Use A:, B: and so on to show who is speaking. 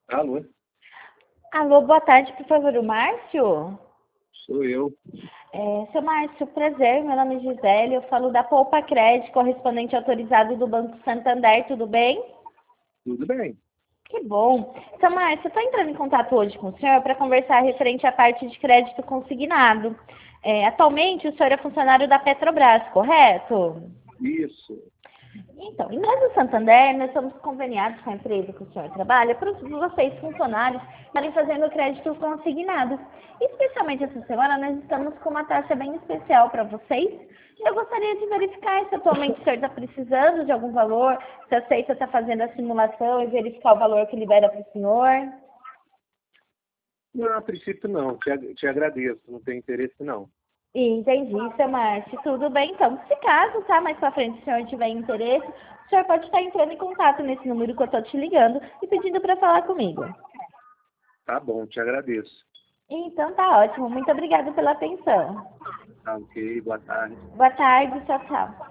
A: Alô,
B: Alô, boa tarde, por favor, o Márcio?
A: sou eu.
B: Seu Márcio, prazer, meu nome é Gisele, eu falo da Poupa Crédito, correspondente autorizado do Banco Santander, tudo bem?
A: Tudo bem?
B: Que bom. Seu Márcio, eu estou entrando em contato hoje com o senhor para conversar referente à parte de crédito consignado. Atualmente, o senhor é funcionário da Petrobras, correto?
A: Isso.
B: Então, e nós do Santander, nós somos conveniados com a empresa que o senhor trabalha para vocês, funcionários, estarem fazendo crédito consignado. Especialmente essa semana, nós estamos com uma taxa bem especial para vocês. Eu gostaria de verificar se atualmente o senhor está precisando de algum valor, se aceita estar fazendo a simulação e verificar o valor que libera para o senhor.
A: Não, a princípio não. Te agradeço. Não tem interesse não.
B: Entendi, seu Márcio. Tudo bem, então. Se caso, tá, mais para frente, o senhor tiver interesse, o senhor pode estar entrando em contato nesse número que eu estou te ligando e pedindo para falar comigo.
A: Tá bom, te agradeço.
B: Então tá ótimo. Muito obrigada pela atenção.
A: Tá ok, boa tarde.
B: Boa tarde, tchau, tchau.